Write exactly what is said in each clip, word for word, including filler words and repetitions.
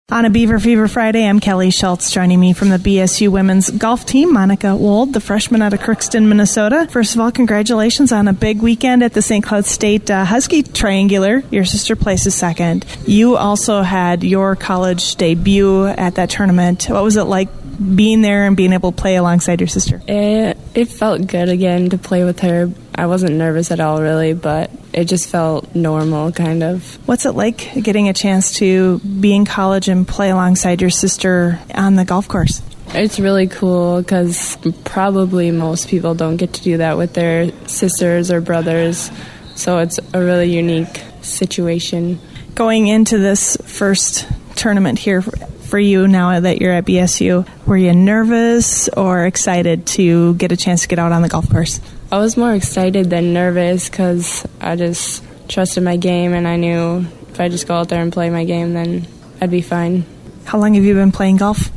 On a Beaver Fever Friday, I'm Kelly Schultz. Joining me from the B S U women's golf team, Monica Wold, the freshman out of Crookston, Minnesota. First of all, congratulations on a big weekend at the Saint Cloud State uh, Husky Triangular. Your sister places second. You also had your college debut at that tournament. What was it like being there and being able to play alongside your sister? It, it felt good again to play with her. I wasn't nervous at all, really, but it just felt normal, kind of. What's it like getting a chance to be in college and play alongside your sister on the golf course? It's really cool because probably most people don't get to do that with their sisters or brothers, so it's a really unique situation. Going into this first tournament here for you now that you're at B S U, were you nervous or excited to get a chance to get out on the golf course? I was more excited than nervous because I just trusted my game and I knew if I just go out there and play my game, then I'd be fine. How long have you been playing golf?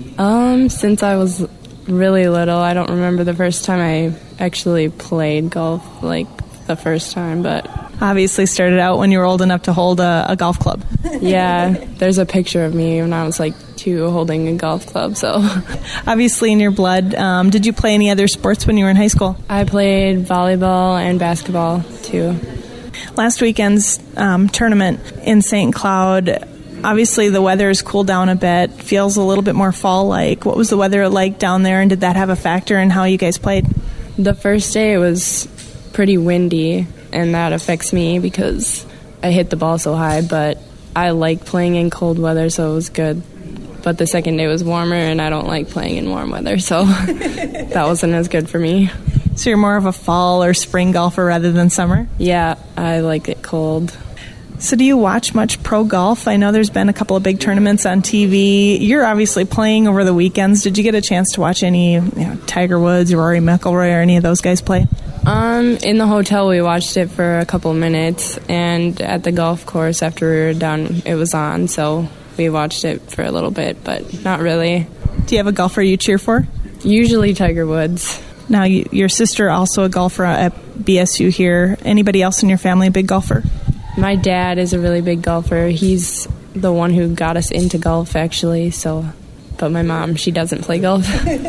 Um, since I was really little. I don't remember the first time I actually played golf, like the first time, but... Obviously started out when you were old enough to hold a, a golf club. Yeah, there's a picture of me when I was like two holding a golf club, so... Obviously in your blood. Um, did you play any other sports when you were in high school? I played volleyball and basketball, too. Last weekend's um, tournament in Saint Cloud, obviously the weather has cooled down a bit, feels a little bit more fall-like. What was the weather like down there, and did that have a factor in how you guys played? The first day it was pretty windy, and that affects me because I hit the ball so high, but I like playing in cold weather, so it was good. But the second day was warmer, and I don't like playing in warm weather, so that wasn't as good for me. So you're more of a fall or spring golfer rather than summer? Yeah, I like it cold. So do you watch much pro golf? I know there's been a couple of big tournaments on T V. You're obviously playing over the weekends. Did you get a chance to watch any, you know, Tiger Woods, Rory McIlroy, or any of those guys play? Um, in the hotel, we watched it for a couple minutes, and at the golf course after we were done, it was on, so we watched it for a little bit, but not really. Do you have a golfer you cheer for? Usually Tiger Woods. Now, you, your sister also a golfer at B S U here. Anybody else in your family a big golfer? My dad is a really big golfer. He's the one who got us into golf, actually, so... But my mom, she doesn't play golf.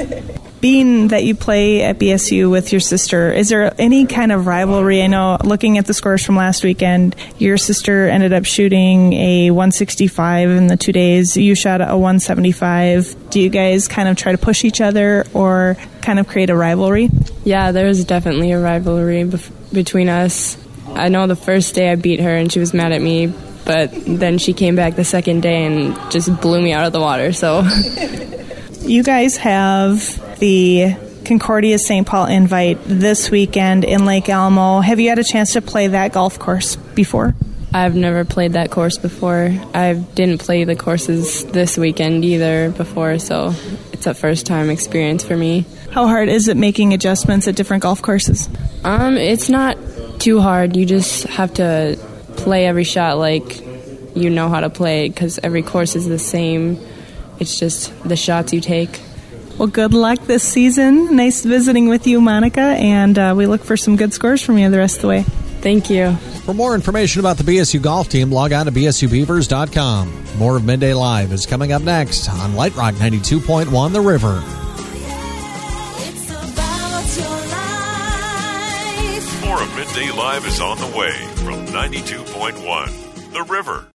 Being that you play at B S U with your sister, is there any kind of rivalry? I know, looking at the scores from last weekend, your sister ended up shooting a one sixty-five in the two days. You shot a one seventy-five. Do you guys kind of try to push each other or kind of create a rivalry? Yeah, there's definitely a rivalry bef- between us. I know the first day I beat her and she was mad at me, but then she came back the second day and just blew me out of the water, so... You guys have the Concordia Saint Paul Invite this weekend in Lake Elmo. Have you had a chance to play that golf course before? I've never played that course before. I didn't play the courses this weekend either before, so it's a first-time experience for me. How hard is it making adjustments at different golf courses? Um, it's not too hard. You just have to play every shot like you know how to play it because every course is the same. It's just the shots you take. Well, good luck this season. Nice visiting with you, Monica, and uh, we look for some good scores from you the rest of the way. Thank you. For more information about the B S U golf team, log on to b s u beavers dot com. More of Midday Live is coming up next on Light Rock ninety-two point one The River. More of Midday Live is on the way from ninety-two point one The River.